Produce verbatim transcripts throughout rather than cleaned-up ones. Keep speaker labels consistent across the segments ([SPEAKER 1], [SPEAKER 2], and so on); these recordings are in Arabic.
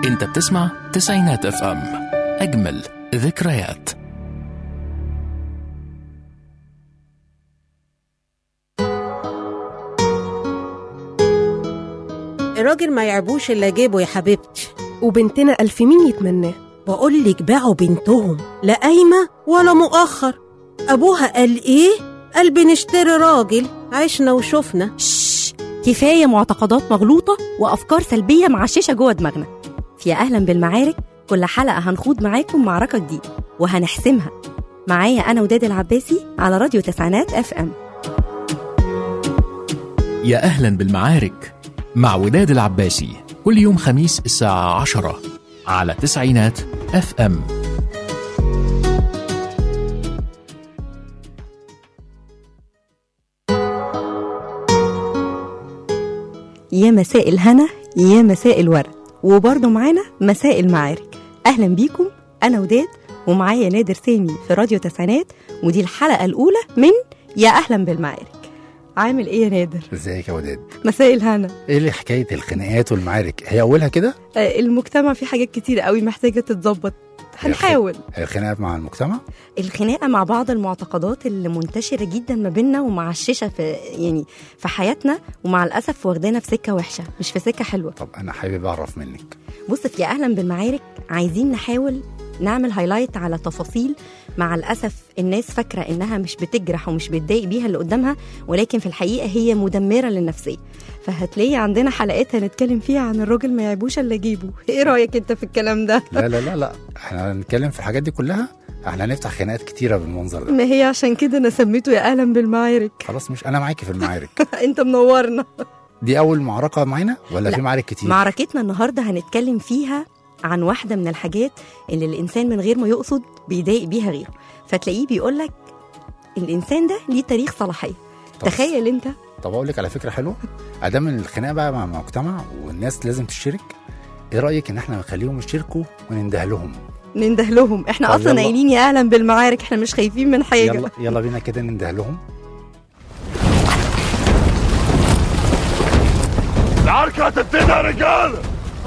[SPEAKER 1] انت بتسمع تسعينات اف ام، اجمل ذكريات.
[SPEAKER 2] الراجل ما يعبوش إلا جيبه يا حبيبتي،
[SPEAKER 3] وبنتنا ألف مين يتمناه.
[SPEAKER 2] بقولك باعوا بنتهم لا قايمة ولا مؤخر. أبوها قال إيه؟ قال بنشتري راجل، عشنا وشفنا.
[SPEAKER 4] شش، كفاية معتقدات مغلوطة وأفكار سلبية معششة جوه دماغنا. في أهلا بالمعارك كل حلقة هنخوض معاكم معركة جديدة وهنحسمها. معايا أنا وداد العباسي على راديو تسعينات اف ام.
[SPEAKER 1] يا أهلا بالمعارك مع وداد العباسي، كل يوم خميس الساعة عشرة على تسعينات اف ام.
[SPEAKER 4] يا مساء الهنا، يا مساء الورد، وبرضه معانا مساء المعارك. أهلا بيكم، أنا وداد ومعايا نادر سامي في راديو تسعينات، ودي الحلقة الأولى من يا أهلا بالمعارك. عامل إيه يا نادر؟
[SPEAKER 5] ازيك يا وداد؟
[SPEAKER 4] مساء الهنا.
[SPEAKER 5] ايه اللي حكاية الخناقات والمعارك؟ هي أولها كده؟
[SPEAKER 4] آه، المجتمع فيه حاجات كتير قوي محتاجة تتظبط، هنحاول.
[SPEAKER 5] هي الخناقات مع المجتمع؟
[SPEAKER 4] الخناقة مع بعض المعتقدات اللي منتشرة جدا ما بيننا ومعششة في يعني في حياتنا، ومع الأسف واخدانا في سكة وحشة مش في سكة حلوة.
[SPEAKER 5] طب أنا حابب أعرف منك.
[SPEAKER 4] بص، في أهلا بالمعارك عايزين نحاول نعمل هايلايت على تفاصيل مع الأسف الناس فاكرة إنها مش بتجرح ومش بتضايق بيها اللي قدامها، ولكن في الحقيقة هي مدمرة للنفسية. فهتلاقي عندنا حلقات هنتكلم فيها عن الراجل ما يعيبوش إلا جيبه. إيه رأيك أنت في الكلام ده؟
[SPEAKER 5] لا لا لا لا، احنا هنتكلم في الحاجات دي كلها، احنا هنفتح خناقات كتيرة بالمنظر ده.
[SPEAKER 4] ما هي عشان كده أنا سميته يا أهلا بالمعارك.
[SPEAKER 5] خلاص، مش أنا معاكي في المعارك.
[SPEAKER 4] أنت منورنا.
[SPEAKER 5] دي أول معركة معانا ولا
[SPEAKER 4] لا.
[SPEAKER 5] في معارك كتير؟
[SPEAKER 4] معركتنا النهاردة هنتكلم فيها عن واحدة من الحاجات اللي الإنسان من غير ما يقصد بيضايق بيها غيره، فتلاقيه بيقولك الإنسان ده ليه تاريخ صلاحية. تخيل أنت.
[SPEAKER 5] طب أقول لك على فكرة حلوة، أدام الخناقة بقى مع المجتمع والناس لازم تشترك، إيه رأيك إن احنا نخليهم يشتركوا وننده لهم؟
[SPEAKER 4] ننده لهم؟ احنا أصلا قايلين يا أهلا بالمعارك، احنا مش خايفين من حاجة.
[SPEAKER 5] يلا يلا بينا كده ننده لهم.
[SPEAKER 6] العركة هتبتدي يا رجالة.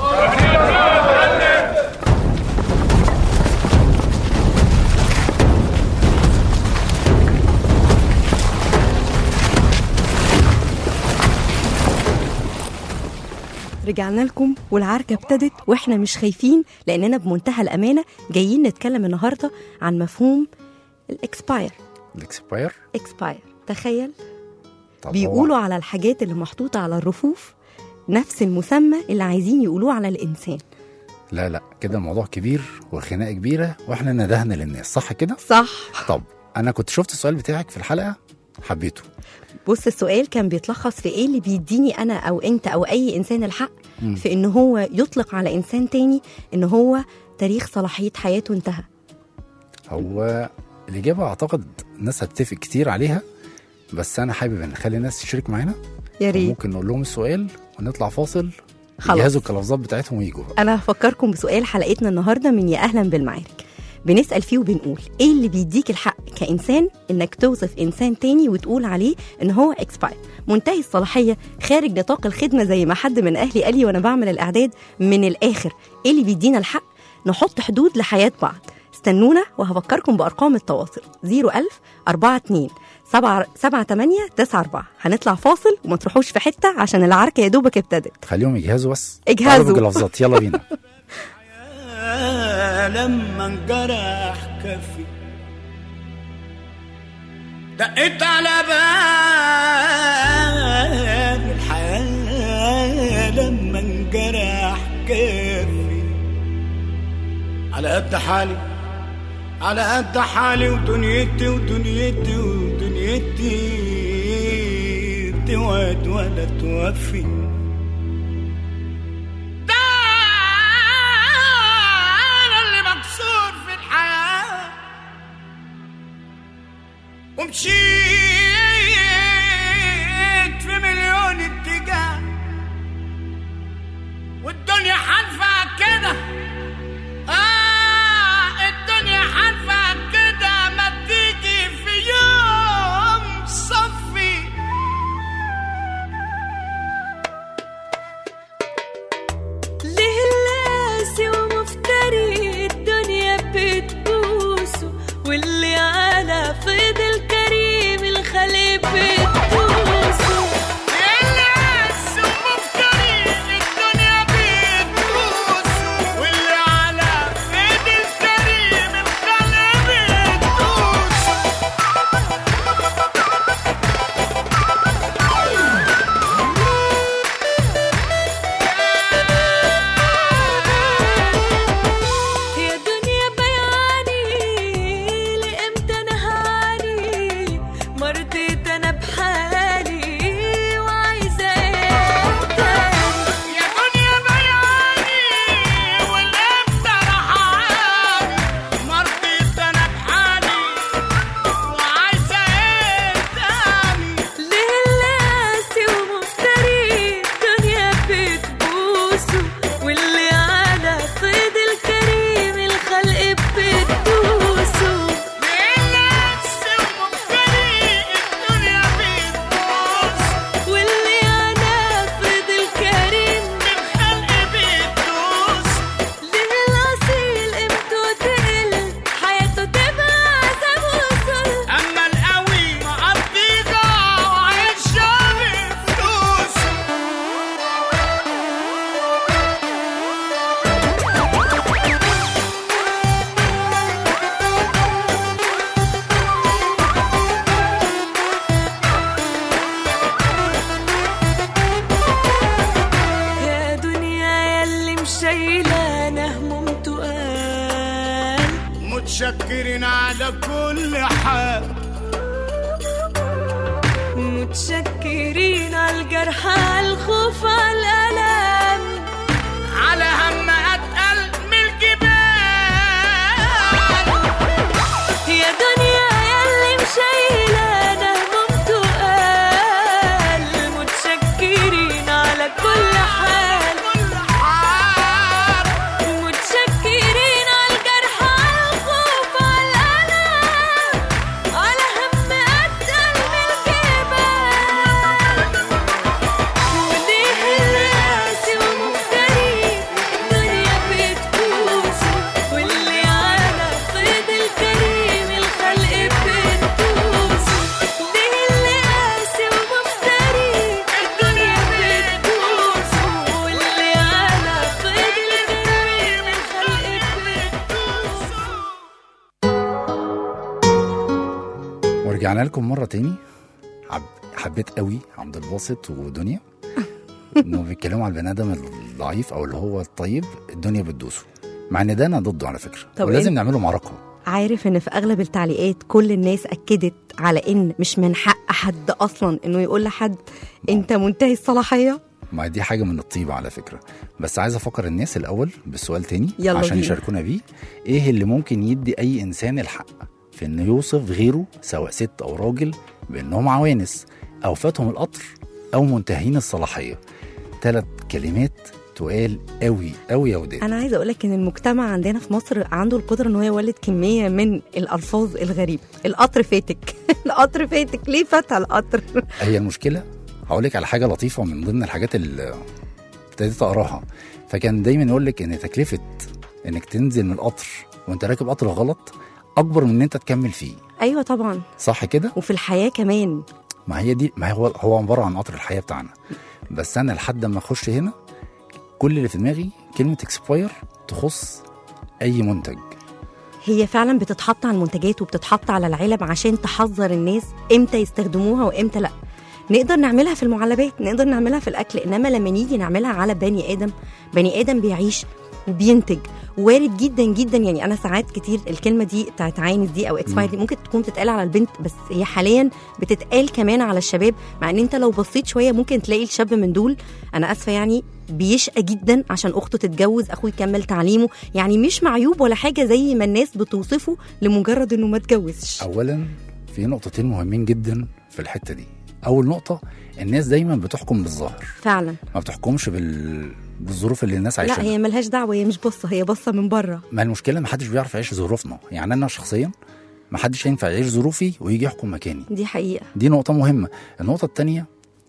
[SPEAKER 4] رجعنا لكم والعركة ابتدت واحنا مش خايفين، لأننا بمنتهى الأمانة جايين نتكلم النهاردة عن مفهوم الاكسباير.
[SPEAKER 5] الاكسباير؟
[SPEAKER 4] اكسباير، تخيل. بيقولوا على الحاجات اللي محطوطة على الرفوف نفس المسمى اللي عايزين يقولوه على الإنسان.
[SPEAKER 5] لا لا، كده الموضوع كبير والخناقة كبيرة واحنا ندهنا للناس، صح كده؟
[SPEAKER 4] صح.
[SPEAKER 5] طب أنا كنت شفت السؤال بتاعك في الحلقة حبيته.
[SPEAKER 4] بص، السؤال كان بيتلخص في ايه اللي بيديني انا او انت او اي انسان الحق م. في ان هو يطلق على انسان تاني ان هو تاريخ صلاحية حياته انتهى.
[SPEAKER 5] هو الإجابة أعتقد الناس هتتفق كتير عليها، بس أنا حابب أن نخلي الناس تشارك معانا.
[SPEAKER 4] يا ريت.
[SPEAKER 5] ممكن نقول لهم السؤال ونطلع فاصل،
[SPEAKER 4] خلاص
[SPEAKER 5] يجهزوا الكلافزات بتاعتهم ويجوا.
[SPEAKER 4] أنا هفكركم بسؤال حلقتنا النهاردة من يا أهلا بالمعارك. بنسأل فيه وبنقول ايه اللي بيديك الحق كإنسان انك توصف إنسان تاني وتقول عليه ان هو اكسباير، منتهي الصلاحية، خارج نطاق الخدمة، زي ما حد من أهلي قال لي وانا بعمل الإعداد. من الآخر ايه اللي بيدينا الحق نحط حدود لحياة بعض؟ استنونا وهفكركم بأرقام التواصل صفر ألف أربعة اتنين سبعة تمانية تسعة أربعة. هنطلع فاصل وما تروحوش في حتة عشان العركة يا دوبك ابتدت.
[SPEAKER 5] خليهم يجهزوا، بس
[SPEAKER 4] اجهزوا
[SPEAKER 5] باللفظات. يلا بينا.
[SPEAKER 7] لما انجرح كفي دقيت على باب الحياة، لما انجرح كفي على قد حالي، على قد حالي ودنيتي ودنيتي ودنيتي بتوعد ولا توفي. ومشيت في مليون اتجاه والدنيا حلفة كده، آه الدنيا حلفة كده، ما تيجي في يوم صفي.
[SPEAKER 8] ليه الناس
[SPEAKER 7] متشكرين على كل حال،
[SPEAKER 3] متشكرين على الجرح على الخوف على الألم،
[SPEAKER 7] على هم أتقل من الجبال.
[SPEAKER 3] يا دنيا ياللي مشايلانا هموم تقال، متشكرين على كل حال، متشكرين على الجرح على الخوف على الألم، على هم أتقل من الجبال. وليه اللي قاسي ومفتري الدنيا بتبوسه، واللي على صيد الكريم الخلق بتبوسه. ليه اللي قاسي ومفتري الدنيا بتبوسه، واللي على صيد الكريم الخلق بتبوسه.
[SPEAKER 5] ورجعنا لكم مرة تاني. عب... حبيت قوي عبد الباسط ودنيا انه بيتكلموا على البني ادم الضعيف او اللي هو الطيب الدنيا بتدوسه، مع ان ده انا ضده على فكرة،
[SPEAKER 4] طب
[SPEAKER 5] ولازم
[SPEAKER 4] إيه؟
[SPEAKER 5] نعمله معركة.
[SPEAKER 4] عارف ان في اغلب التعليقات كل الناس اكدت على ان مش من حق حد اصلا انه يقول لحد انت منتهي الصلاحيه.
[SPEAKER 5] ما دي حاجة من الطيبة على فكرة، بس عايز افكر الناس الاول بالسؤال تاني
[SPEAKER 4] يلا
[SPEAKER 5] عشان
[SPEAKER 4] بينا.
[SPEAKER 5] يشاركونا بيه. ايه اللي ممكن يدي اي انسان الحق في انه يوصف غيره سواء ست او راجل بانهم عوانس او فاتهم القطر او منتهين الصلاحية؟ ثلاث كلمات تقال قوي قوي يا وداد.
[SPEAKER 4] انا عايزه اقول لك ان المجتمع عندنا في مصر عنده القدره ان هو يولد كميه من الالفاظ الغريبه. القطر فاتك القطر فاتك، ليه فاتها القطر؟
[SPEAKER 5] هي المشكلة هقول لك على حاجة لطيفة من ضمن الحاجات اللي ابتديت اقراها. فكان دايما يقول لك ان تكلفة انك تنزل من القطر وانت راكب قطر غلط اكبر من ان انت تكمل فيه.
[SPEAKER 4] ايوه طبعا.
[SPEAKER 5] صح كده؟
[SPEAKER 4] وفي الحياه كمان.
[SPEAKER 5] ما هي دي، ما هو هو عباره عن قطر الحياه بتاعنا. بس انا لحد ما اخش هنا كل اللي في دماغي كلمه اكسباير تخص اي منتج.
[SPEAKER 4] هي فعلا بتتحط على المنتجات وبتتحط على العلب عشان تحذر الناس امتى يستخدموها وامتى لا. نقدر نعملها في المعلبات، نقدر نعملها في الاكل، انما لما نيجي نعملها على بني ادم، بني ادم بيعيش وبينتج، وارد جدا جدا. يعني انا ساعات كتير الكلمه دي بتاعت عاينس دي او اكسباير دي ممكن تكون بتتقال على البنت، بس هي حاليا بتتقال كمان على الشباب. مع ان انت لو بصيت شويه ممكن تلاقي الشاب من دول، انا اسفه يعني، بيشقى جدا عشان اخته تتجوز، اخوه يكمل تعليمه، يعني مش معيوب ولا حاجه زي ما الناس بتوصفه لمجرد انه ما اتجوزش.
[SPEAKER 5] اولا في نقطتين مهمين جدا في الحته دي. اول نقطه، الناس دايما بتحكم بالظاهر،
[SPEAKER 4] فعلا
[SPEAKER 5] ما بتحكمش بال... بالظروف اللي الناس عايشاها.
[SPEAKER 4] لا هي ملهاش دعوه، هي مش بصه، هي بصه من بره.
[SPEAKER 5] ما المشكله ما حدش بيعرف يعيش ظروفنا. يعني انا شخصيا ما حدش ينفع يعيش ظروفي ويجي يحكم مكاني.
[SPEAKER 4] دي حقيقه.
[SPEAKER 5] دي نقطه مهمه. النقطه الثانيه،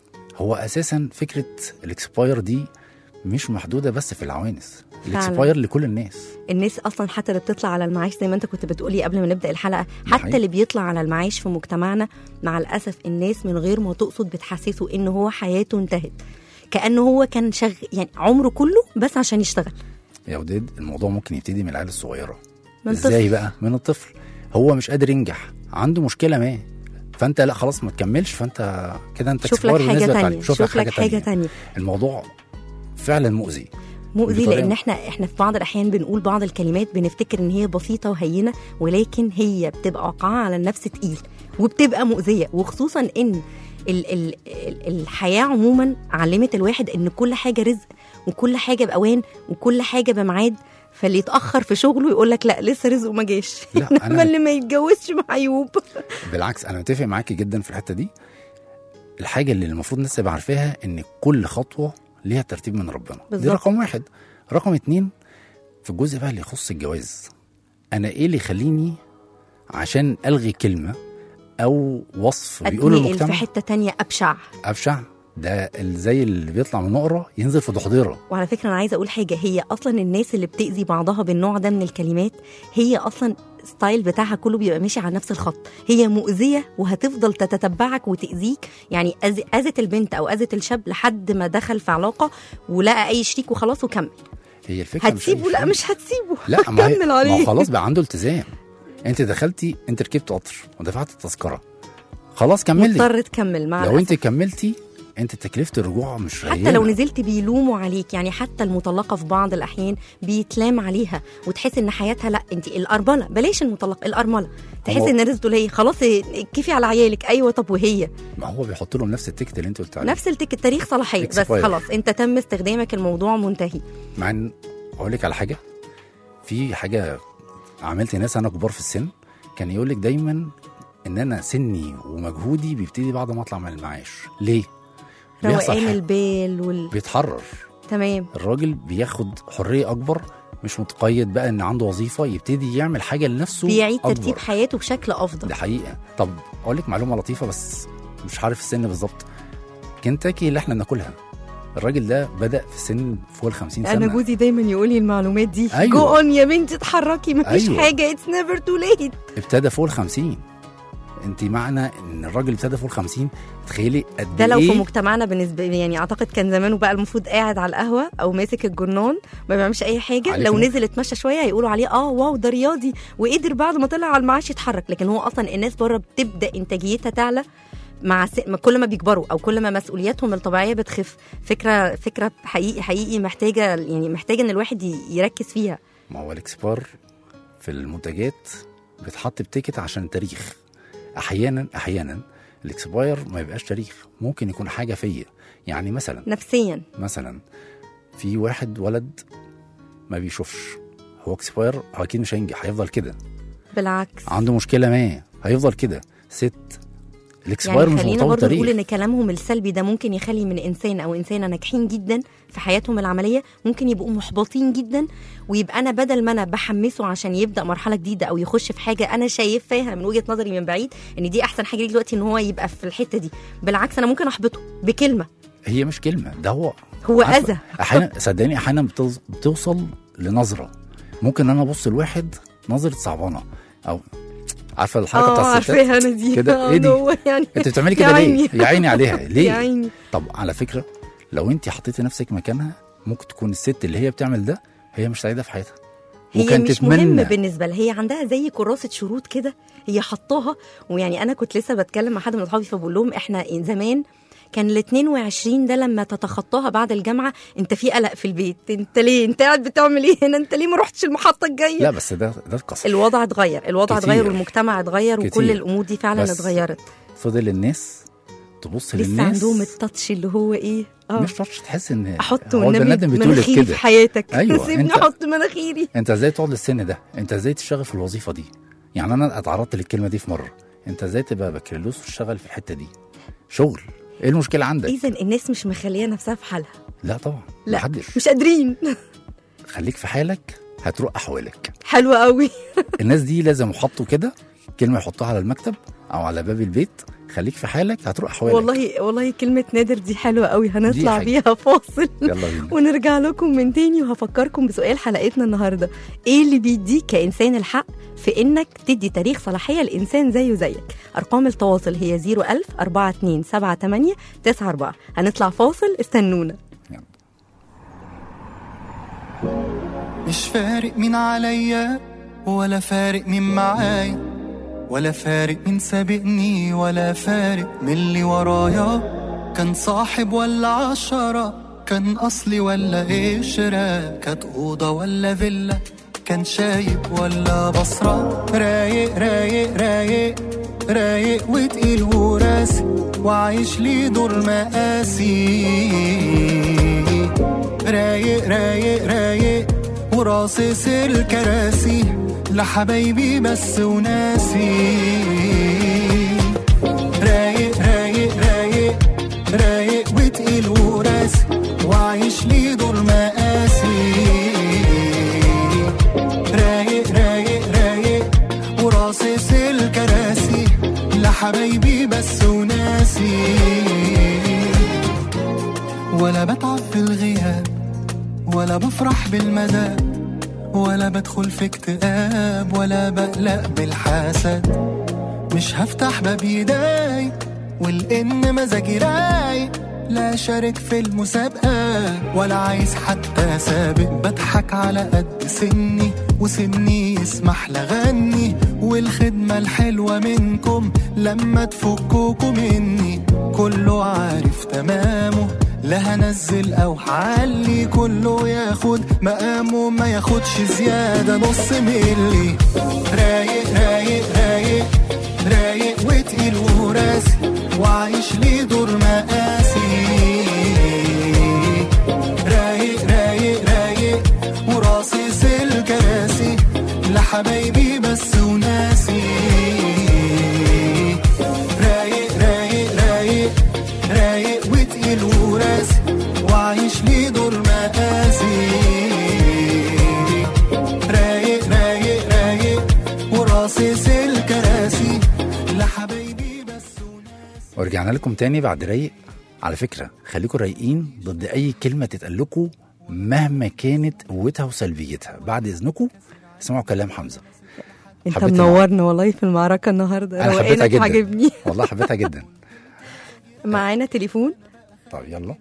[SPEAKER 5] هو اساسا فكره الاكسباير دي مش محدوده بس في العوانس، الاكسباير لكل الناس.
[SPEAKER 4] الناس اصلا حتى اللي بتطلع على المعاش زي ما انت كنت بتقولي قبل ما نبدا الحلقه،
[SPEAKER 5] حقيقي.
[SPEAKER 4] حتى اللي بيطلع على المعاش في مجتمعنا مع الاسف الناس من غير ما تقصد بتحسسه ان هو حياته انتهت، كانه هو كان شغ يعني عمره كله بس عشان يشتغل.
[SPEAKER 5] يا وداد الموضوع ممكن يبتدي من العيال الصغيره.
[SPEAKER 4] من
[SPEAKER 5] ازاي
[SPEAKER 4] طفل.
[SPEAKER 5] بقى؟ من الطفل هو مش قادر ينجح، عنده مشكله ما، فانت لا خلاص ما تكملش، فانت كده انت
[SPEAKER 4] شوف لك حاجه تانية،
[SPEAKER 5] شوف,
[SPEAKER 4] شوف لك حاجه تانية.
[SPEAKER 5] الموضوع فعلا مؤذي
[SPEAKER 4] مؤذي
[SPEAKER 5] بطريقة-
[SPEAKER 4] لان احنا احنا في بعض الاحيان بنقول بعض الكلمات بنفتكر ان هي بسيطه وهينه، ولكن هي بتبقى واقعه على النفس تقيل وبتبقى مؤذيه. وخصوصا ان ال ال ال الحياه عموما علمت الواحد ان كل حاجه رزق وكل حاجه باوان وكل حاجه بميعاد. فاللي يتاخر في شغله يقول لك لا لسه رزقه ما جاش،
[SPEAKER 5] لا،
[SPEAKER 4] انما
[SPEAKER 5] أنا-
[SPEAKER 4] اللي ما يتجوزش معيوب.
[SPEAKER 5] بالعكس انا متفق معاكي جدا في الحته دي. الحاجه اللي المفروض الناس تبقى عارفاها ان كل خطوه ليها ترتيب من ربنا. دي
[SPEAKER 4] بالظبط.
[SPEAKER 5] رقم واحد. رقم اتنين، في الجزء بقى اللي يخص الجواز، انا ايه اللي يخليني عشان الغي كلمه او وصف بيقوله
[SPEAKER 4] اتنقل في
[SPEAKER 5] المجتمع
[SPEAKER 4] حته تانية ابشع.
[SPEAKER 5] ابشع؟ ده ال- زي اللي بيطلع من نقره ينزل في ضحضيره.
[SPEAKER 4] وعلى فكره انا عايزه اقول حاجه، هي اصلا الناس اللي بتاذي بعضها بالنوع ده من الكلمات هي اصلا ستايل بتاعها كله بيبقى ماشي على نفس الخط. هي مؤذيه وهتفضل تتتبعك وتاذيك. يعني أذ- اذت البنت او اذت الشاب لحد ما دخل في علاقه ولقى اي شريك وخلاص وكمل.
[SPEAKER 5] هي الفكره
[SPEAKER 4] هتسيبه؟
[SPEAKER 5] مش
[SPEAKER 4] لا
[SPEAKER 5] أي
[SPEAKER 4] مش هتسيبه.
[SPEAKER 5] لا ما, هي
[SPEAKER 4] هكمل
[SPEAKER 5] ما
[SPEAKER 4] عليه.
[SPEAKER 5] هو خلاص بقى عنده التزام. انت دخلتي، انت ركبت قطر ودفعت التذكره، خلاص كملي.
[SPEAKER 4] مضطر تكمل مع
[SPEAKER 5] لو
[SPEAKER 4] الأسف.
[SPEAKER 5] انت كملتي انت تكلفه الرجوع مش
[SPEAKER 4] حتى لو نزلت بيلوموا عليك، يعني حتى المطلقه في بعض الاحيان بيتلام عليها وتحس ان حياتها، لا انت الارمله، بلاش المطلقه، الارمله تحس ان الناس تقول هي خلاص كيفي على عيالك. ايوه طب وهي
[SPEAKER 5] ما هو بيحط لهم نفس التيكت اللي انت قلت عليه،
[SPEAKER 4] نفس التيكت، تاريخ صلاحيه، بس خلاص انت تم استخدامك، الموضوع منتهي.
[SPEAKER 5] مع ان اقول لك على حاجه، في حاجه عملت ناس انا كبار في السن كان يقول لك دايما ان انا سني ومجهودي بيبتدي بعد ما اطلع من المعاش. ليه؟
[SPEAKER 4] روقان البال وال...
[SPEAKER 5] بيتحرر.
[SPEAKER 4] تمام.
[SPEAKER 5] الراجل بياخد حريه اكبر، مش متقيد بقى ان عنده وظيفه، يبتدي يعمل حاجه لنفسه،
[SPEAKER 4] بيعيد
[SPEAKER 5] أكبر.
[SPEAKER 4] ترتيب حياته بشكل افضل.
[SPEAKER 5] ده حقيقه. طب اقول لك معلومه لطيفه بس مش عارف السن بالظبط. كنتاكي اللي احنا بناكلها، الراجل ده بدأ في سن فوق ال خمسين سنه.
[SPEAKER 4] انا جوزي دايما يقول لي المعلومات دي.
[SPEAKER 5] أيوة.
[SPEAKER 4] جو اون يا بنتي اتحركي، مفيش
[SPEAKER 5] أيوة.
[SPEAKER 4] حاجه، اتس نيفر تو ليت.
[SPEAKER 5] ابتدى فوق ال خمسين. انت معنى ان الراجل ابتدى فوق ال خمسين، تخيلي قد ايه.
[SPEAKER 4] ده لو في مجتمعنا بالنسبه لي يعني اعتقد كان زمانه بقى المفروض قاعد على القهوه او ماسك الجرنان ما بيعملش اي حاجه. لو نزل اتمشى شويه هيقولوا عليه اه واو ده رياضي وقدر بعد ما طلع على المعاش يتحرك. لكن هو اصلا الناس بره بتبدا انتاجيتها تعلى مع س... كل ما بيكبروا او كل ما مسؤولياتهم الطبيعيه بتخف. فكره فكره حقيقي حقيقي محتاجه يعني محتاجه ان الواحد يركز فيها.
[SPEAKER 5] ما هو الاكسبار في المنتجات بيتحط بتيكت عشان تاريخ. احيانا احيانا الاكسباير ما يبقاش تاريخ، ممكن يكون حاجه فيا. يعني مثلا
[SPEAKER 4] نفسيا،
[SPEAKER 5] مثلا في واحد ولد ما بيشوفش، هو اكسباير اكيد مش هينجح، هيفضل كده.
[SPEAKER 4] بالعكس
[SPEAKER 5] عنده مشكله ما هيفضل كده. ست الاكسباير
[SPEAKER 4] يعني
[SPEAKER 5] مش
[SPEAKER 4] خلينا
[SPEAKER 5] مرتبط
[SPEAKER 4] برضه نقول ان كلامهم السلبي ده ممكن يخلي من انسان او انسانه ناجحين جدا في حياتهم العمليه ممكن يبقوا محبطين جدا، ويبقى انا بدل ما انا بحمسه عشان يبدا مرحله جديده او يخش في حاجه انا شايفاها من وجهه نظري من بعيد ان دي احسن حاجه ليه دلوقتي ان هو يبقى في الحته دي، بالعكس انا ممكن احبطه بكلمه.
[SPEAKER 5] هي مش كلمه، ده هو
[SPEAKER 4] هو اذى.
[SPEAKER 5] احيانا صدقني احيانا بتوصل لنظره، ممكن انا ابص لواحد نظره صعبانه، او عارفه الحركه بتاعت الستات
[SPEAKER 4] عارفاها انا دي
[SPEAKER 5] كده. ايه دي
[SPEAKER 4] يعني
[SPEAKER 5] انت بتعملي كده ليه؟ يا عيني عليها ليه؟
[SPEAKER 4] يا عيني.
[SPEAKER 5] طب على فكره لو انت حطيتي نفسك مكانها ممكن تكون الست اللي هي بتعمل ده هي مش سعيده في حياتها،
[SPEAKER 4] هي مش تتمنى. مهم بالنسبه لها، هي عندها زي كراسه شروط كده هي حطاها. ويعني انا كنت لسه بتكلم مع حد من اصحابي فبقول لهم احنا زمان كان ال اتنين وعشرين ده لما تتخطاها بعد الجامعه انت في قلق في البيت، انت ليه انت قاعد بتعمل ايه هنا، انت ليه ما رحتش المحطه الجايه؟
[SPEAKER 5] لا بس ده ده القصر.
[SPEAKER 4] الوضع اتغير، الوضع
[SPEAKER 5] كتير.
[SPEAKER 4] اتغير والمجتمع اتغير كتير. وكل الامور دي فعلا اتغيرت.
[SPEAKER 5] فضل الناس تبص
[SPEAKER 4] لسه
[SPEAKER 5] للناس
[SPEAKER 4] عندهم التاتش اللي هو ايه
[SPEAKER 5] اه مش تاتش، تحس ان
[SPEAKER 4] احط مناخيري
[SPEAKER 5] كده
[SPEAKER 4] في حياتك.
[SPEAKER 5] أيوة.
[SPEAKER 4] سيبني احط مناخيري.
[SPEAKER 5] انت ازاي تقعد للسن ده؟ انت ازاي تشتغل في الوظيفه دي؟ يعني انا اتعرضت للكلمه دي في مره، انت ازاي تبقى بكالوريوس وتشتغل في الحته دي شغل؟ ايه المشكله عندك؟
[SPEAKER 4] اذا الناس مش مخليه نفسها في حالها.
[SPEAKER 5] لا طبعا،
[SPEAKER 4] لا
[SPEAKER 5] محدش.
[SPEAKER 4] مش قادرين.
[SPEAKER 5] خليك في حالك هتروق احوالك.
[SPEAKER 4] حلوه قوي.
[SPEAKER 5] الناس دي لازم يحطوا كده كلمه، يحطوها على المكتب او على باب البيت، خليك في حالك هتروق احوالك.
[SPEAKER 4] والله والله كلمه نادر دي حلوه قوي. هنطلع بيها فاصل
[SPEAKER 5] يلا بينا
[SPEAKER 4] ونرجع لكم من تاني، وهفكركم بسؤال حلقتنا النهارده: ايه اللي بيديك كانسان الحق في انك تدي تاريخ صلاحيه لانسان زيه زيك؟ ارقام التواصل هي صفر ألف أربعة اتنين سبعة تمانية تسعة أربعة. هنطلع فاصل، استنونا.
[SPEAKER 8] مش فارق مين عليا ولا فارق مين معايا، ولا فارق مين سابقني ولا فارق من اللي ورايا، كان صاحب ولا عشرة، كان أصلي ولا قشرة، كانت أوضة ولا فيلا، كان شايب ولا بصرة، رايق رايق رايق رايق وتقيل وراسي، وعايش لي دور مقاسي، رايق رايق رايق وراصص الكراسي لحبايبي بس وناسي، رايق رايق رايق رايق وتقيل وراسي، وعايش لي دور مقاسي، رايق رايق رايق وراصص الكراسي لحبايبي بس وناسي، ولا بتعب في الغياب ولا بفرح بالمدى، ولا بدخل في اكتئاب ولا بقلق بالحسد، مش هفتح باب يداي والإن مزاجي رايق، لا شارك في المسابقة ولا عايز حتى سابق، بضحك على قد سني وسني يسمح لغني، والخدمة الحلوة منكم لما تفكوكوا مني، كله عارف تمامه، لا هنزل او هعلي، كله ياخد مقامه ما ياخدش زيادة نص ملي. رايق رايق رايق رايق وتقيل وراسي، وعايش ليه دور مقاسي. رايق رايق رايق وراصص الكراسي، لحبايبي بس وناسي. رايق رايق رايق رايق وتقيل وراسي، وعايش ليه دور مقاسي. رايق رايق رايق وراصص الكراسي، لحبايبي بس وناسي.
[SPEAKER 5] ورجعنا لكم تاني بعد رايق. على فكرة خليكم رايقين ضد أي كلمة تتقال لكم مهما كانت قوتها وسلبيتها. بعد إذنكم اسمعوا كلام حمزة.
[SPEAKER 4] انت منورنا والله في المعركة النهاردة،
[SPEAKER 5] أنا حبيتها جدا
[SPEAKER 4] عجبني
[SPEAKER 5] والله حبيتها جدا.
[SPEAKER 4] معانا تليفون.
[SPEAKER 5] طب يلا.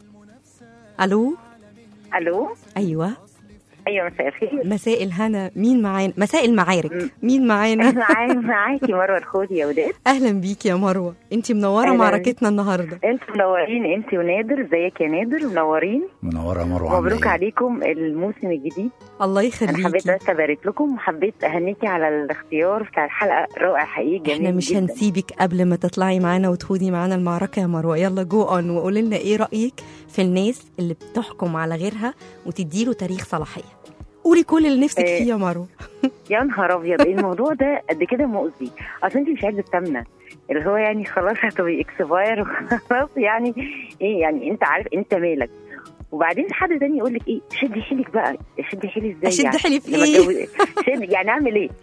[SPEAKER 4] ألو.
[SPEAKER 9] الو.
[SPEAKER 4] أيوة.
[SPEAKER 9] ايوه مساء الخير.
[SPEAKER 4] مساء الهنا. مين معانا؟ مساء المعارك. مين معانا؟
[SPEAKER 9] معايا معاكي مروه الخودي يا وداد.
[SPEAKER 4] اهلا بيكي يا مروه، انت منوره
[SPEAKER 9] أهلاً.
[SPEAKER 4] معركتنا النهارده.
[SPEAKER 9] انتوا منورين، انت ونادر. ازيك يا نادر؟ منورين.
[SPEAKER 5] منوره يا مروه.
[SPEAKER 9] مبروك عليكم الموسم الجديد.
[SPEAKER 4] الله يخليكي.
[SPEAKER 9] انا حبيت بس ابارك لكم، وحبيت اهنيكي على الاختيار بتاع الحلقه، رائع حقيقي، جميل
[SPEAKER 4] احنا مش
[SPEAKER 9] جداً.
[SPEAKER 4] هنسيبك قبل ما تطلعي معانا وتخوضي معانا المعركه يا مروه. يلا جو اون وقولي لنا ايه رايك في الناس اللي بتحكم على غيرها وتديله تاريخ صلاحيه. قولي كل اللي نفسك فيه يا مروه.
[SPEAKER 9] يا نهار ابيض، الموضوع ده قد كده مؤذي. اصل انت مش عايزه تامنه، اللي هو يعني خلاص هتبقي اكسباير وخلاص. يعني ايه يعني؟ انت عارف انت مالك، وبعدين حد تاني يقول لك ايه؟ شدي حيلك بقى. شدي حيلي ازاي؟
[SPEAKER 4] اشد
[SPEAKER 9] يعني
[SPEAKER 4] حيلي في ايه؟
[SPEAKER 9] شد يعني اعمل ايه؟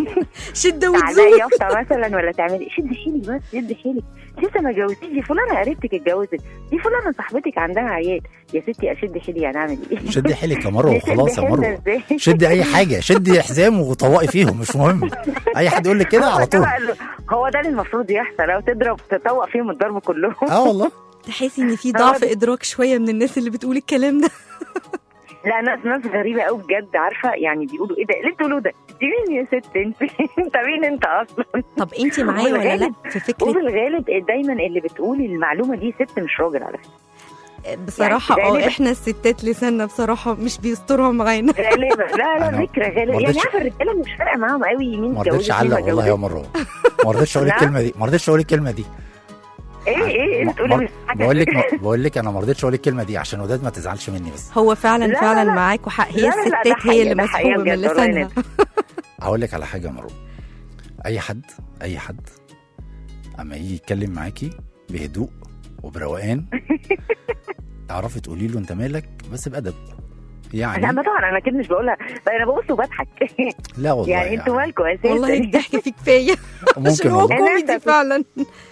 [SPEAKER 4] شده وتزود.
[SPEAKER 9] تعالي يافطه مثلا ولا تعملي شدي حيلك بس. شدي حيلك، لسه ما اتجوزتيش، دي فلانه قريبتك اتجوزت، دي فلانه صاحبتك عندها عيال. يا ستي اشد حيلي يعني اعمل ايه؟
[SPEAKER 5] شدي حيلك يا مروه وخلاص يا مروه. شدي اي حاجه، شدي حزام وطوقي فيهم، مش مهم. اي حد يقول لك كده على طول.
[SPEAKER 9] هو ده اللي المفروض يحصل، لو تضرب تطوق فيهم الضرب كلهم.
[SPEAKER 5] اه والله.
[SPEAKER 4] تحسي ان في ضعف ادراك شويه من الناس اللي بتقول الكلام ده.
[SPEAKER 9] لا ناس ناس غريبه قوي بجد، عارفه يعني بيقولوا ايه ده اللي بتقولوا ده؟ انت مين يا ست؟ انت انت مين انت اصلا؟
[SPEAKER 4] طب انت معايا ولا لا في فكره؟
[SPEAKER 9] وفي الغالب دايما اللي بتقول المعلومه دي ست مش راجل على فكره.
[SPEAKER 4] بصراحه اه يعني احنا الستات لساننا بصراحه مش بيسترها معانا
[SPEAKER 9] غالبا. لا لا فكره غالبا يعني. عارفه الرجاله مش فارقه معاهم قوي مين
[SPEAKER 5] اتجوز. ما رضيتش اعلق والله يا مروه، ما رضيتش اقول الكلمه دي، ما رضيتش اقول الكلمه دي.
[SPEAKER 9] ايه ايه انت تقولي؟
[SPEAKER 5] بقول لك بقول لك انا ما رضيتش اقول الكلمه دي عشان وداد ما تزعلش مني. بس
[SPEAKER 4] هو فعلا لا فعلا لا معاك وحق، هي الستات هي اللي مسحوبه من لسانها.
[SPEAKER 5] هقول لك على حاجه يا مروه، اي حد اي حد اما يجي يتكلم معاكي بهدوء وبروقان تعرفي تقولي له انت مالك بس بادب. يعني
[SPEAKER 9] لا ما طبعا انا كده مش بقولها، انا ببص وبضحك.
[SPEAKER 5] لا والله
[SPEAKER 9] يعني انتوا مالكم اساسا؟
[SPEAKER 4] والله الضحك فيه كفايه.
[SPEAKER 5] ممكن
[SPEAKER 4] هو كوميدي فعلا.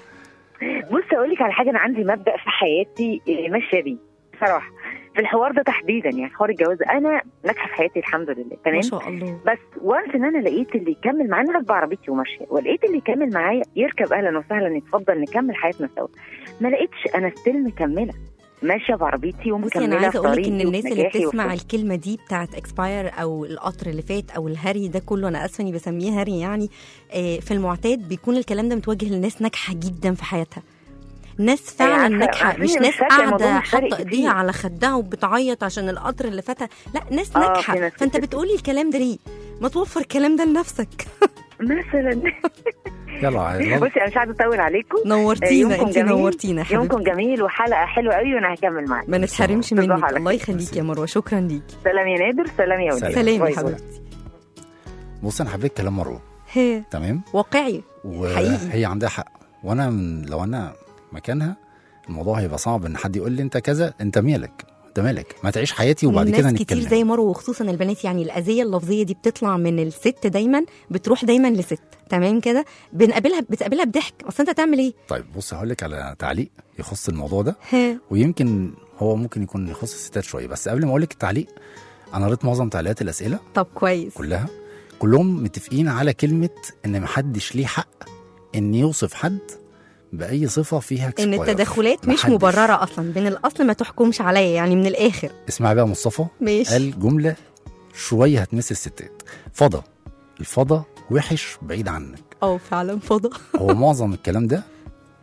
[SPEAKER 9] بص اقول لك على حاجه، انا عندي مبدا في حياتي ماشيه بيه بصراحه في الحوار ده تحديدا، يعني حوار الجواز. انا ناجحه في حياتي الحمد لله تمام
[SPEAKER 4] ما شاء الله.
[SPEAKER 9] بس وانس ان انا لقيت اللي يكمل معايا، انا راكبه عربيتي وماشيه، ولقيت اللي يكمل معايا يركب، اهلا وسهلا، نتفضل نكمل حياتنا سوا. ما لقيتش، انا ستيل مكمله ماشيه بعربيتي ومكمله.
[SPEAKER 4] انا عايزه اقول لك ان الناس اللي بتسمع وفضل. الكلمه دي بتاعت اكسباير او القطر اللي فات او الهري ده كله، انا اسفه اني بسميه هري يعني، في المعتاد بيكون الكلام ده متوجه للناس ناجحه جدا في حياتها، ناس فعلا ناجحه، مش ناس قاعده حاطه ايديها على خدها وبتعيط عشان القطر اللي فاتها، لا ناس ناجحه. فانت بتقولي الكلام ده ليه؟ ما توفر الكلام ده لنفسك
[SPEAKER 9] مثلا.
[SPEAKER 5] يلا
[SPEAKER 9] بصي انا مش عايزه اطول عليكم،
[SPEAKER 4] نورتينا انت، نورتينا
[SPEAKER 9] حبيبتي. يومكم جميل وحلقه حلوه قوي وانا هكمل معاكم،
[SPEAKER 4] ما نتحرمش منك. الله يخليك يا مروه، شكرا ليكي.
[SPEAKER 9] سلام يا نادر. سلام يا وليد.
[SPEAKER 4] سلام يا حبيبتي.
[SPEAKER 5] بص انا حبيت كلام مروه تمام،
[SPEAKER 4] واقعي
[SPEAKER 5] حقيقي، هي عندها حق. وانا من لو انا مكانها الموضوع هيبقى صعب ان حد يقول لي انت كذا، انت مالك انت مالك، ما تعيش حياتي وبعد كده نتكلم.
[SPEAKER 4] كتير زي مروه وخصوصا البنات، يعني الاذيه اللفظيه دي بتطلع من الست دايما بتروح دايما لست، تمام كده، بنقابلها بتقابلها بضحك، اصل انت تعمل ايه؟
[SPEAKER 5] طيب بص هقول لك على تعليق يخص الموضوع ده، ويمكن هو ممكن يكون يخص الستات شويه، بس قبل ما اقول لك التعليق انا قريت معظم تعليقات الاسئله.
[SPEAKER 4] طب كويس.
[SPEAKER 5] كلها كلهم متفقين على كلمه ان محدش ليه حق ان يوصف حد باي صفه فيها
[SPEAKER 4] ان التدخلات مش مبرره اصلا، من الاصل ما تحكمش عليا، يعني من الاخر.
[SPEAKER 5] اسمع بقى مصطفى
[SPEAKER 4] ماشي.
[SPEAKER 5] قال جمله شويه هتمس الستات. فضا الفضا وحش بعيد عنك.
[SPEAKER 4] اه فعلا فضا.
[SPEAKER 5] هو معظم الكلام ده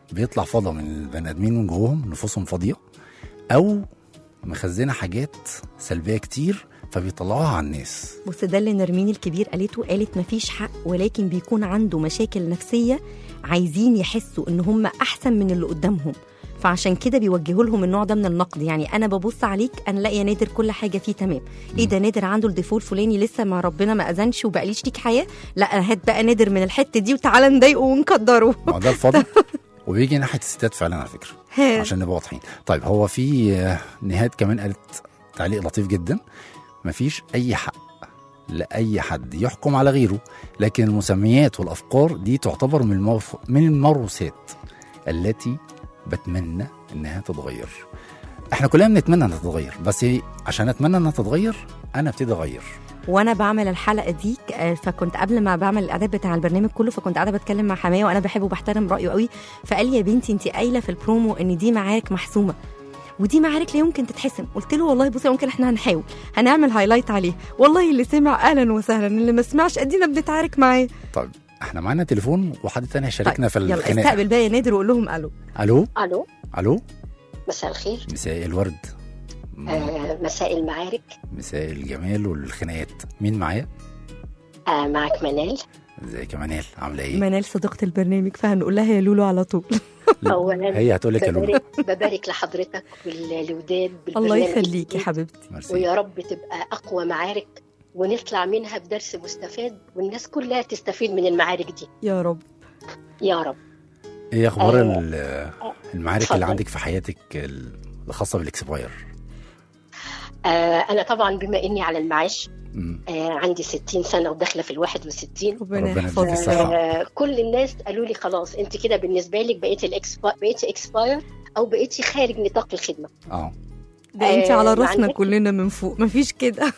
[SPEAKER 5] بيطلع فضا من البني ادمين من جواهم، نفوسهم فاضيه او مخزنه حاجات سلبيه كتير فبيطلعوها على الناس.
[SPEAKER 4] بص ده اللي نرمين الكبير قالته، قالت مفيش حق ولكن بيكون عنده مشاكل نفسيه عايزين يحسوا ان هم احسن من اللي قدامهم، فعشان كده بيوجهوا لهم النوع ده من النقد. يعني انا ببص عليك انا لاقي يا نادر كل حاجه فيه تمام، ايه ده نادر عنده الديفول الفلاني لسه ما ربنا ما اذنش وبقاليش ليك حياه، لا هات بقى نادر من الحته دي وتعالى نضايقه ونقدره.
[SPEAKER 5] ما ده الفضل وبيجي ناحيه الستات فعلا على فكره عشان نبقى واضحين. طيب هو في نهاد كمان قالت تعليق لطيف جدا، مفيش اي حق لاي حد يحكم على غيره، لكن المسميات والافكار دي تعتبر من الموف... من الموروثات التي بتمنى انها تتغير. احنا كلنا بنتمنى انها تتغير، بس عشان اتمنى انها تتغير انا ابتدي اغير.
[SPEAKER 4] وانا بعمل الحلقه دي فكنت قبل ما بعمل الاعداد بتاع البرنامج كله فكنت قاعده بتكلم مع حمايه وانا بحبه وبحترم رايه قوي، فقال لي يا بنتي انت قايله في البرومو ان دي معارك محسومه ودي معارك لا يمكن تتحسم. قلت له والله بصي ممكن احنا هنحاول هنعمل هايلايت عليه، والله اللي سمع اهلا وسهلا، اللي ما سمعش ادينا بنتعارك معاه.
[SPEAKER 5] طيب احنا معانا تليفون وحد تاني هيشاركنا. طيب في الخناقه.
[SPEAKER 4] يلا استقبل بقى يا نادر وقول لهم الو.
[SPEAKER 5] الو
[SPEAKER 10] الو
[SPEAKER 5] الو
[SPEAKER 10] مساء الخير.
[SPEAKER 5] مساء الورد.
[SPEAKER 10] آه مساء المعارك.
[SPEAKER 5] مساء الجمال والخناقات. مين معايا؟
[SPEAKER 10] آه معك منال.
[SPEAKER 5] ازيك يا منال، عامله ايه؟
[SPEAKER 4] منال صديقة البرنامج فهنقول لها يا لولو على طول.
[SPEAKER 10] اولا
[SPEAKER 5] هي هتقول لك يا لولو.
[SPEAKER 10] ببارك لحضرتك والوداد بالبرنامج.
[SPEAKER 4] الله يخليكي حبيبتي.
[SPEAKER 10] ويا رب تبقى اقوى معارك ونطلع منها بدرس مستفاد والناس كلها تستفيد من المعارك دي
[SPEAKER 4] يا رب
[SPEAKER 10] يا رب.
[SPEAKER 5] ايه اخبار آه المعارك فضل. اللي عندك في حياتك الخاصه بالاكسباير؟
[SPEAKER 10] آه انا طبعا بما اني على المعاش آه عندي ستين سنه وداخله في الواحد وستين.
[SPEAKER 4] ربنا يحفظك.
[SPEAKER 10] آه كل الناس قالوا لي خلاص انت كده بالنسبه لك بقيتي الاكسباير بقيتي اكسباير او بقيتي خارج نطاق الخدمه.
[SPEAKER 5] اه
[SPEAKER 4] ده انت على راسنا كلنا من فوق مفيش كده.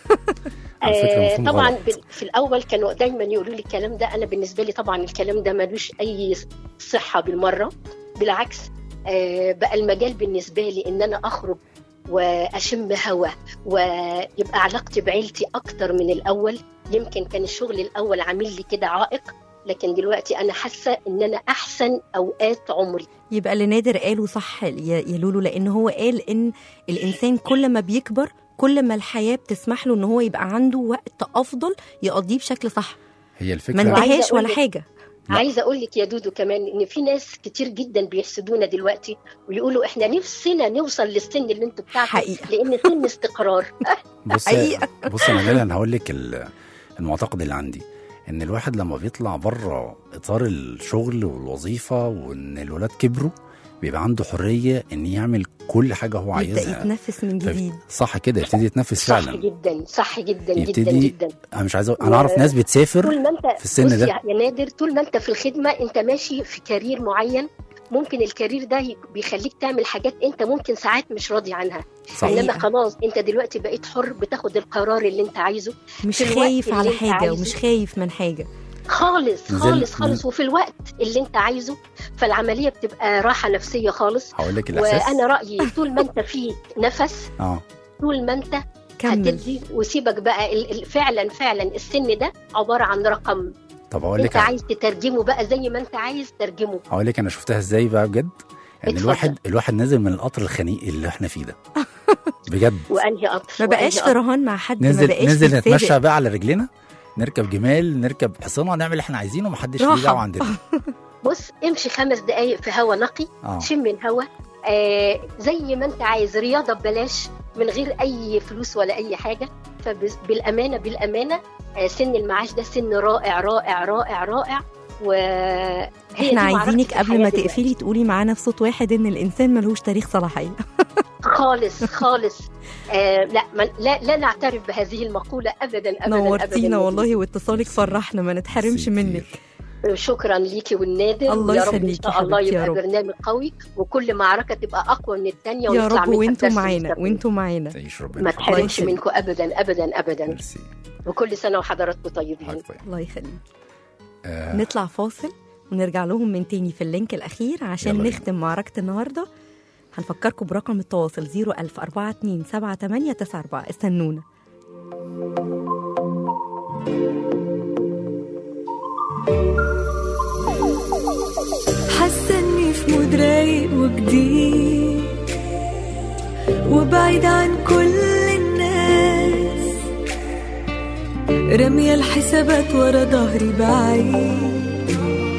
[SPEAKER 10] آه طبعا في الاول كانوا دايما يقولوا لي الكلام ده، انا بالنسبه لي طبعا الكلام ده ملوش اي صحه بالمره، بالعكس آه بقى المجال بالنسبه لي ان انا اخرج واشم هوا ويبقى علاقتي بعيلتي اكتر من الاول. يمكن كان الشغل الاول عامل لي كده عائق، لكن دلوقتي انا حاسه ان انا احسن اوقات عمري.
[SPEAKER 4] يبقى اللي نادر قاله صح يا لولو، لان هو قال ان الانسان كل ما بيكبر كل ما الحياه بتسمح له ان هو يبقى عنده وقت افضل يقضيه بشكل صح.
[SPEAKER 5] هي الفكره
[SPEAKER 4] ما انتهاش ولا حاجه.
[SPEAKER 10] عايزه اقول لك يا دودو كمان ان في ناس كتير جدا بيحسدونا دلوقتي ويقولوا احنا نفسنا نوصل للسن اللي انتوا بتاعكم لان سن استقرار.
[SPEAKER 5] بص بص انا انا هقول لك المعتقد اللي عندي ان الواحد لما بيطلع بره اطار الشغل والوظيفه وان الولاد كبروا بيبقى عنده حريه ان يعمل كل حاجه هو عايزها،
[SPEAKER 4] يبدا يتنفس من جديد.
[SPEAKER 5] صح كده، يبتدي يتنفس فعلا.
[SPEAKER 10] صح جدا صح جدا جدا جدا.
[SPEAKER 5] انا مش عايز انا اعرف ناس بتسافر في السن ده.
[SPEAKER 10] يا نادر طول ما انت في الخدمه انت ماشي في كارير معين، ممكن الكارير ده بيخليك تعمل حاجات انت ممكن ساعات مش راضي عنها، انما خلاص انت دلوقتي بقيت حر بتاخد القرار اللي انت عايزه،
[SPEAKER 4] مش خايف على حاجه ومش خايف من حاجه
[SPEAKER 10] خالص خالص خالص، وفي الوقت اللي انت عايزه، فالعمليه بتبقى راحه نفسيه خالص.
[SPEAKER 5] هقول لك الاحساس،
[SPEAKER 10] وانا رايي طول ما انت في نفس
[SPEAKER 5] اه
[SPEAKER 10] طول ما انت هتدي وسيبك بقى. فعلا فعلا السن ده عباره عن رقم.
[SPEAKER 5] طب اقول لك
[SPEAKER 10] انت عايز تترجمه بقى زي ما انت عايز ترجمه.
[SPEAKER 5] هقول لك انا شفتها ازاي بقى بجد، ان يعني الواحد الواحد نازل من القطر الخنيق اللي احنا فيه ده بجد.
[SPEAKER 10] وانهي قطر؟
[SPEAKER 4] ما بقاش في رهان مع حد،
[SPEAKER 5] نزل
[SPEAKER 4] ما بقاش
[SPEAKER 5] نزل نتمشى بقى على رجلنا، نركب جمال، نركب حصانه، نعمل اللي احنا عايزينه ومحدش ليه دعوه عندنا.
[SPEAKER 10] بص امشي خمس دقايق في هوا نقي،
[SPEAKER 5] آه.
[SPEAKER 10] شم الهوا آه زي ما انت عايز، رياضه ببلاش من غير اي فلوس ولا اي حاجه. فبالامانه بالامانه آه سن المعاش ده سن رائع رائع رائع رائع. وهي
[SPEAKER 4] احنا عايزينك قبل ما تقفلي تقولي معانا في صوت واحد ان الانسان ملهوش تاريخ صلاحيه.
[SPEAKER 10] خالص خالص آه لا لا لا نعترف بهذه المقوله ابدا ابدا.
[SPEAKER 4] نورتينا والله واتصالك فرحنا، ما نتحرمش منك.
[SPEAKER 10] شكرا ليكي والنادر،
[SPEAKER 4] الله
[SPEAKER 10] يا رب ان
[SPEAKER 4] يخليكي
[SPEAKER 10] شاء الله يبقى
[SPEAKER 4] رب.
[SPEAKER 10] برنامج قوي وكل معركه تبقى اقوى من الثانيه
[SPEAKER 4] يا رب. وانتوا معانا وانتوا معانا
[SPEAKER 10] ما تحرمش منكم ابدا ابدا ابدا.
[SPEAKER 5] ميرسي.
[SPEAKER 10] وكل سنه وحضراتكم طيبين.
[SPEAKER 4] الله يخليك. آه. نطلع فاصل ونرجع لهم من تاني في اللينك الاخير عشان نختم معركه النهارده. هنفكركم برقم التواصل صفر ألف أربعة اتنين سبعة تمانية تسعة أربعة. استنونا.
[SPEAKER 3] حاسه اني في مود مود رايق وجديد وبعيد عن كل الناس، رمي الحسابات ورا ظهري بعيد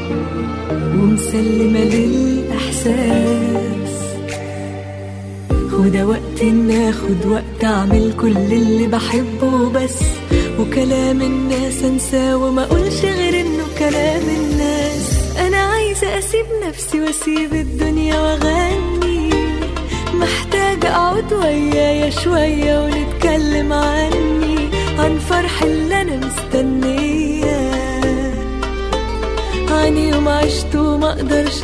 [SPEAKER 3] ومسلمة للإحساس. وده وقت ناخد وقت أعمل كل اللي بحبه بس، وكلام الناس أنساه وما أقولش غير إنه كلام الناس. أنا عايزة أسيب نفسي وأسيب الدنيا وأغني، محتاجة أقعد ويايا شوية ونتكلم عني، عن فرح اللي أنا مستنياه، عن يوم عشته ما أقدرش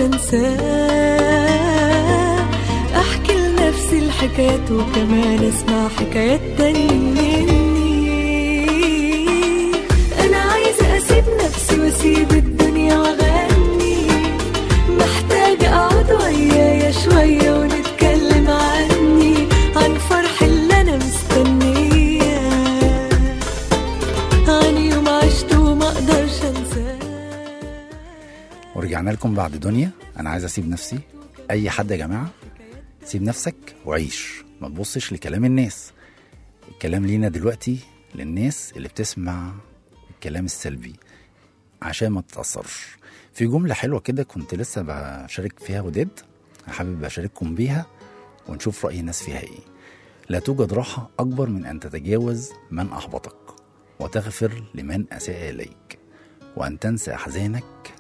[SPEAKER 3] أنساه. أحكي لنفسي الحكايات وكمان أسمع حكايات تانية مني. أنا عايزة أسيب نفسي وأسيب الدنيا وأغني، محتاجة أقعد ويايا شوية ونتكلم عني، عن فرح اللي أنا مستنياه، عن يوم عشته ما أقدرش أنساه.
[SPEAKER 5] ورجعنا لكم بعد دنيا. أنا عايز أسيب نفسي. أي حد يا جماعة، سيب نفسك وعيش، ما تبصش لكلام الناس. الكلام لينا دلوقتي للناس اللي بتسمع الكلام السلبي عشان ما تتأثرش. في جملة حلوة كده كنت لسه بشارك فيها وداد، حابب أشارككم بيها ونشوف رأي الناس فيها إيه. لا توجد راحة أكبر من أن تتجاوز من أحبطك، وتغفر لمن أساء إليك، وأن تنسى أحزانك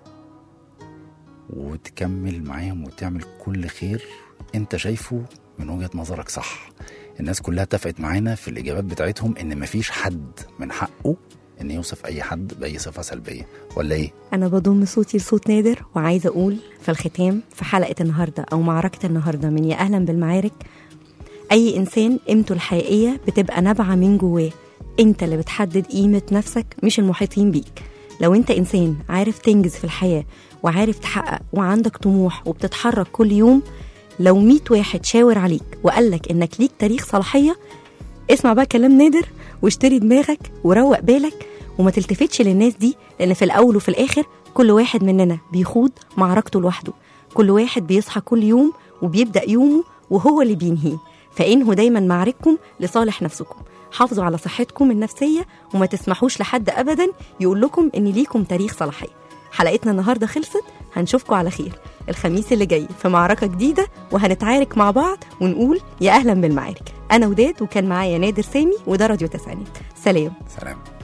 [SPEAKER 5] وتكمل معاهم وتعمل كل خير انت شايفه من وجهة نظرك صح. الناس كلها اتفقت معانا في الإجابات بتاعتهم إن مفيش حد من حقه إن يوصف أي حد بأي صفة سلبية، ولا إيه؟
[SPEAKER 4] أنا بضم صوتي لصوت نادر وعايزة أقول في الختام في حلقة النهاردة أو معركة النهاردة من يا أهلا بالمعارك، أي إنسان قيمته الحقيقية بتبقى نابعة من جواه. أنت اللي بتحدد قيمة نفسك مش المحيطين بيك. لو أنت إنسان عارف تنجز في الحياة وعارف تحقق وعندك طموح وبتتحرك كل يوم، لو مية واحد شاور عليك وقالك إنك ليك تاريخ صلاحية، اسمع بقى كلام نادر واشتري دماغك وروق بالك وما تلتفتش للناس دي، لأن في الأول وفي الآخر كل واحد مننا بيخوض معركته لوحده. كل واحد بيصحى كل يوم وبيبدأ يومه وهو اللي بينهيه. فإنه دايما معارككم لصالح نفسكم. حافظوا على صحتكم النفسية وما تسمحوش لحد أبدا يقول لكم إن ليكم تاريخ صلاحية. حلقتنا النهاردة خلصت، هنشوفكم على خير الخميس اللي جاي في معركة جديدة، وهنتعارك مع بعض ونقول يا أهلا بالمعارك. أنا وداد وكان معايا نادر سامي، وده راديو تسعينات. سلام.
[SPEAKER 5] سلام.